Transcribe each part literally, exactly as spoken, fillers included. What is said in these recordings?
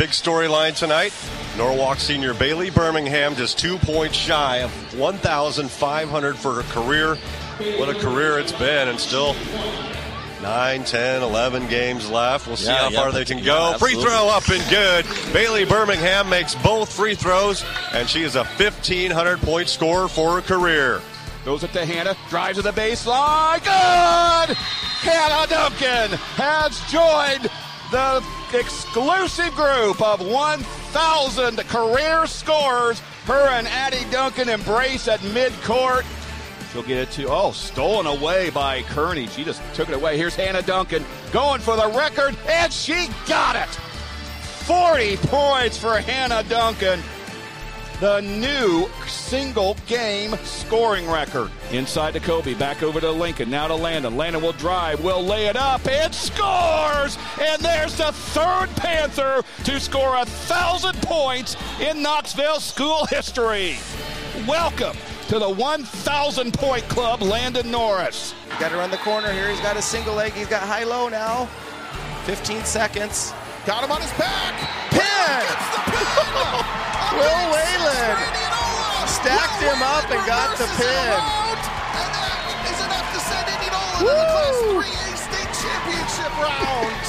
big storyline tonight. Norwalk senior Bailey Birmingham just two points shy of one thousand five hundred for her career. What a career it's been, and still nine, ten, eleven games left. We'll see yeah, how yeah, far they can go. yeah, free throw up and good. Bailey Birmingham makes both free throws, and she is a fifteen hundred point scorer for her career. Goes it to Hannah, drives to the baseline, good! Hannah Duncan has joined the exclusive group of one thousand career scorers. Her and Addie Duncan embrace at midcourt. She'll get it to, oh, stolen away by Kearney. She just took it away. Here's Hannah Duncan going for the record, and she got it! forty points for Hannah Duncan. The new single-game scoring record. Inside to Kobe, back over to Lincoln, now to Landon. Landon will drive, will lay it up, and scores! And there's the third Panther to score a thousand points in Knoxville school history. Welcome to the one thousand point club, Landon Norris. Got to run the corner here. He's got a single leg. He's got high-low now. fifteen seconds. Got him on his back. Pin! Will Whalen stacked him up and got the pin. And that is enough to send Indianola to the Class three A state championship round.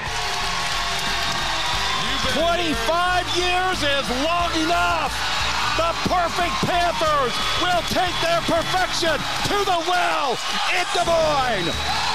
twenty-five years is long enough. The perfect Panthers will take their perfection to the well in Des Moines.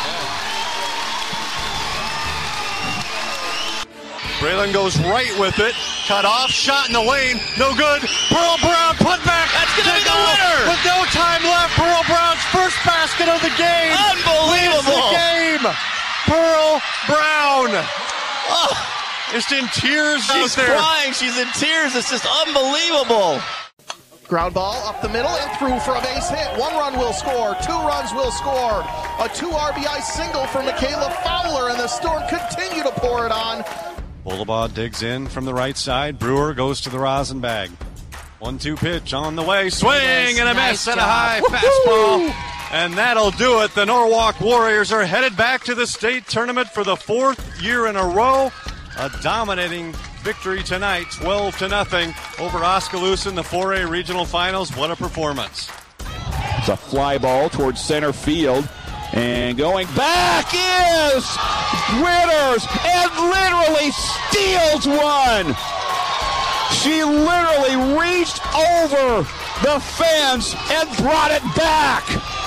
Braylon goes right with it. Cut off, shot in the lane. No good. Pearl Brown put back. That's going to be the winner. With no time left, Pearl Brown's first basket of the game. Unbelievable. Wins the game. Pearl Brown. Oh, just in tears she's out there. crying. She's in tears. It's just unbelievable. Ground ball up the middle and through for a base hit. One run will score. Two runs will score. A two R B I single for Michaela Fowler, and the Storm continue to pour it on. Bullabaugh digs in from the right side. Brewer goes to the rosin bag. one two pitch on the way. Swing nice, and a nice miss and a job. high Woo-hoo! fastball. And that'll do it. The Norwalk Warriors are headed back to the state tournament for the fourth year in a row. A dominating victory tonight, twelve to nothing over Oskaloosa in the four A regional finals. What a performance. It's a fly ball towards center field. And going back is Witters, and literally steals one. She literally reached over the fence and brought it back.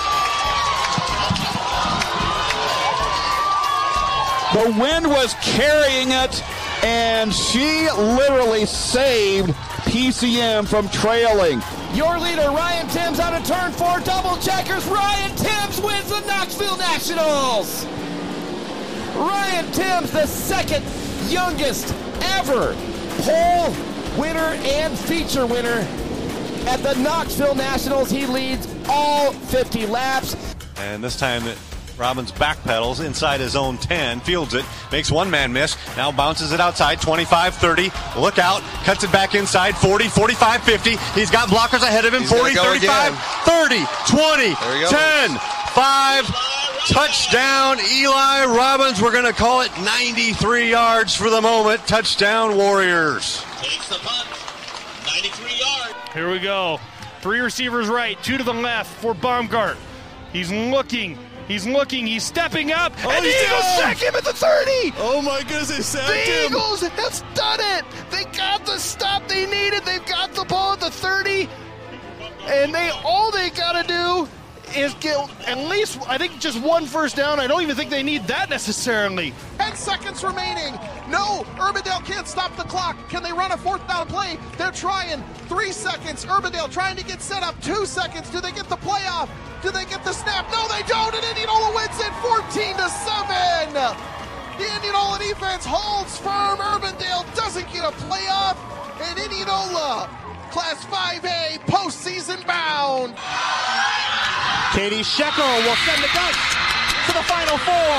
The wind was carrying it, and she literally saved P C M from trailing. Your leader, Ryan Timms, out of turn four, double checkers. Ryan Timms wins the Knoxville Nationals. Ryan Timms, the second youngest ever pole winner and feature winner at the Knoxville Nationals. He leads all fifty laps. And this time Robbins backpedals inside his own ten, fields it, makes one man miss, now bounces it outside, twenty-five thirty, look out, cuts it back inside, forty, forty-five, fifty, he's got blockers ahead of him, He's forty, go thirty-five, again. thirty, twenty, go. ten, five, touchdown Eli Robbins. We're going to call it ninety-three yards for the moment. Touchdown Warriors. Takes the punt, ninety-three yards. Here we go. Three receivers right, two to the left for Baumgart. He's looking. He's looking, he's stepping up, Oh, and the he's Eagles down. sack him at the thirty! Oh my goodness, they sacked The him. Eagles have done it. They got the stop they needed. They've got the ball at the thirty. And they all they got to do is get at least, I think, just one first down. I don't even think they need that necessarily. ten seconds remaining. No, Urbandale can't stop the clock. Can they run a fourth down play? They're trying. Three seconds. Urbandale trying to get set up. Two seconds. Do they get the playoff? Do they get the snap? No, they don't. And Indianola wins it fourteen to seven. The Indianola defense holds firm. Urbandale doesn't get a playoff. And Indianola, Class five A, postseason bound. Katie Shekel will send the Ducks to the Final Four.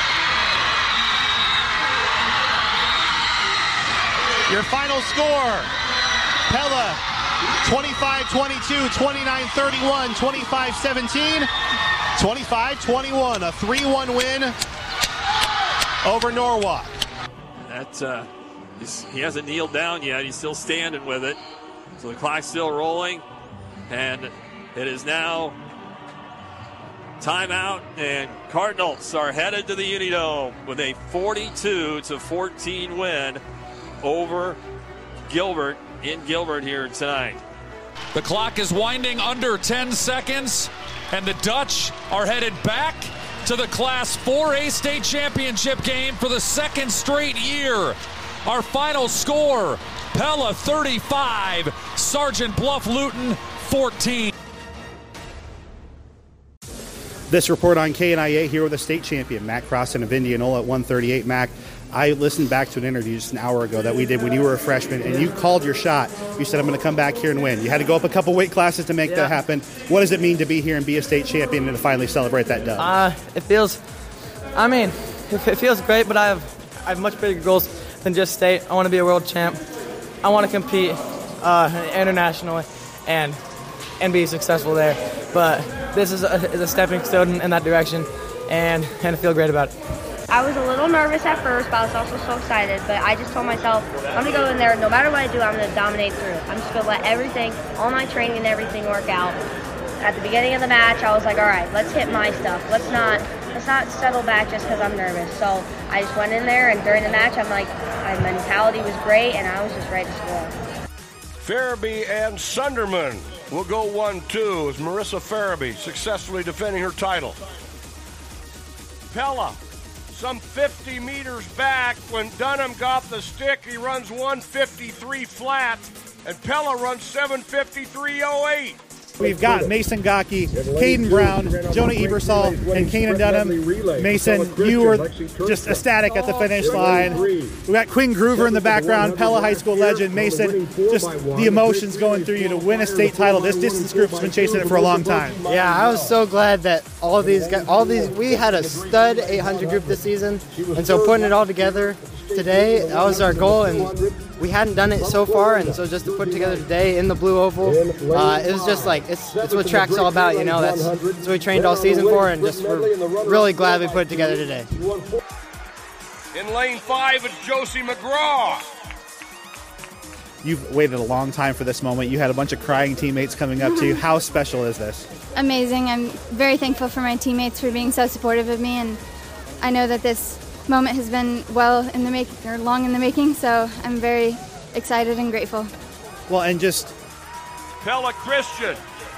Your final score, Pella, twenty-five twenty-two, twenty-nine thirty-one, twenty-five seventeen, twenty-five twenty-one, a three one win over Norwalk. That uh, He's, he hasn't kneeled down yet. He's still standing with it. So the clock's still rolling. And it is now timeout. And Cardinals are headed to the Unidome with a forty-two to fourteen win over Gilbert in Gilbert here tonight. The clock is winding under ten seconds. And the Dutch are headed back to the Class four A state championship game for the second straight year. Our final score, Pella thirty-five, Sergeant Bluff Luton fourteen. This report on K N I A here with the state champion, Matt Crossan of Indianola at one thirty-eight. Mac, I listened back to an interview just an hour ago that we did when you were a freshman, and you called your shot. You said, I'm going to come back here and win. You had to go up a couple weight classes to make yeah. that happen. What does it mean to be here and be a state champion and to finally celebrate that dub? Uh, it feels, I mean, it feels great, but I have, I have much bigger goals than just state. I want to be a world champ. I want to compete uh, internationally and and be successful there. But this is a, is a stepping stone in that direction, and, and I feel great about it. I was a little nervous at first, but I was also so excited. But I just told myself, I'm going to go in there, no matter what I do, I'm going to dominate through. I'm just going to let everything, all my training and everything work out. At the beginning of the match, I was like, all right, let's hit my stuff. Let's not let's not settle back just because I'm nervous. So I just went in there, and during the match, I'm like, my mentality was great, and I was just ready to score. Farabee and Sunderman will go one two as Marissa Farabee successfully defending her title. Pella, some fifty meters back. When Dunham got the stick, he runs one fifty-three flat, and Pella runs seven fifty-three oh eight. We've got Mason Gocke, Caden Brown, Jonah Ebersol, and Kanan Dunham. Mason, you were just ecstatic at the finish line. We got Quinn Groover in the background, Pella High School legend. Mason, just the emotions going through you to win a state title. This distance group has been chasing it for a long time. Yeah, I was so glad that all of these guys, all these, we had a stud eight hundred group this season, and so putting it all together today, that was our goal, and we hadn't done it so far, and so just to put it together today in the blue oval, uh, it was just like, it's, it's what track's all about, you know, that's, that's what we trained all season for, and just we're really glad we put it together today. In lane five, it's Josie McGraw. You've waited a long time for this moment. You had a bunch of crying teammates coming up to you. How special is this? Amazing. I'm very thankful for my teammates for being so supportive of me, and I know that this moment has been well in the making, or long in the making, so I'm very excited and grateful. Well, and just Pella Christian.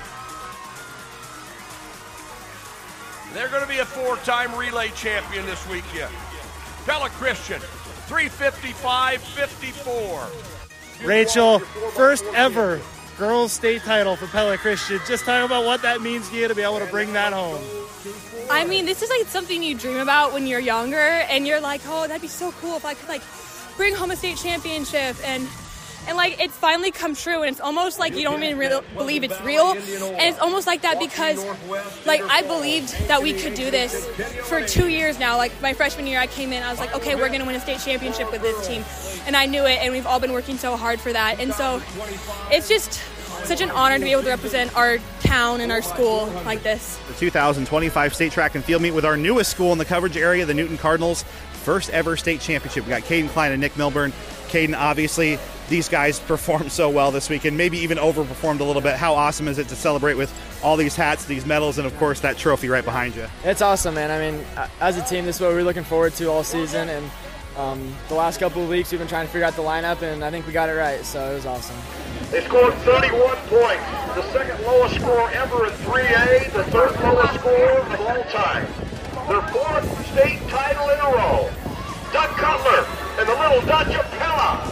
They're going to be a four-time relay champion this weekend. Pella Christian, three fifty-five fifty-four. Rachel, first ever girls state title for Pella Christian. Just talk about what that means to you to be able to bring that home. I mean, this is like something you dream about when you're younger, and you're like, oh, that'd be so cool if I could like bring home a state championship, and and like it's finally come true, and it's almost like you don't even really believe it's real, and it's almost like that because like I believed that we could do this for two years now. Like my freshman year, I came in, I was like, okay, we're gonna win a state championship with this team, and I knew it, and we've all been working so hard for that, and so it's just such an honor to be able to represent our town and our school like this. The two thousand twenty-five state track and field meet with our newest school in the coverage area, the Newton Cardinals. First ever state championship. We got Caden Klein and Nick Milburn. Caden, obviously, these guys performed so well this weekend, maybe even overperformed a little bit. How awesome is it to celebrate with all these hats, these medals, and, of course, that trophy right behind you? It's awesome, man. I mean, as a team, this is what we're looking forward to all season, and um, the last couple of weeks we've been trying to figure out the lineup, and I think we got it right, so it was awesome. They scored thirty-one points, the second lowest score ever in three A, the third lowest score of all time. Their fourth state title in a row. Doug Cutler and the Little Dutch of Pella.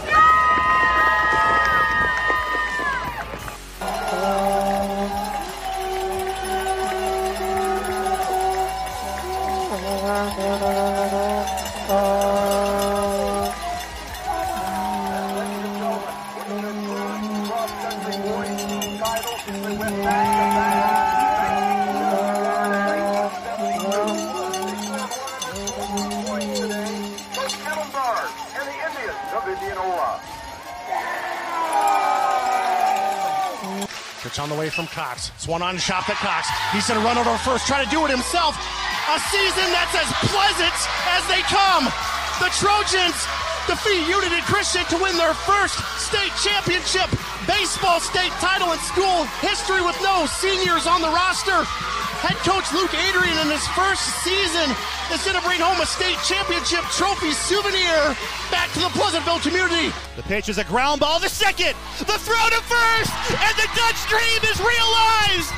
Pitch on the way from Cox. It's one on shot at Cox. He's going to run over first, try to do it himself. A season that's as pleasant as they come. The Trojans defeat Unity Christian to win their first state championship baseball state title in school history with no seniors on the roster. Head coach Luke Adrian in his first season is going to bring home a state championship trophy souvenir back to the Pleasantville community. The pitch is a ground ball to second. The throw to first, and the Dutch dream is realized.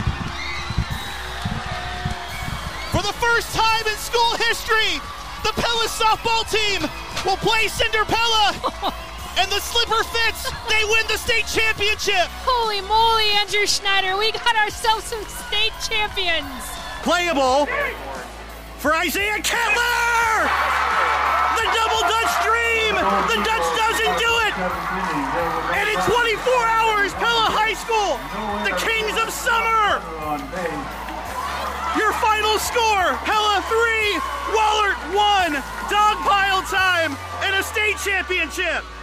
For the first time in school history, the Pella softball team will play Cinder Pella. And the slipper fits. They win the state championship. Holy moly, Andrew Schneider. We got ourselves some state champions. Playable for Isaiah Kettler. The double Dutch dream. The Dutch doesn't do it. And in twenty-four hours, Pella High School, the Kings of Summer. Your final score, Pella three, Wahlert one. Dog pile time and a state championship.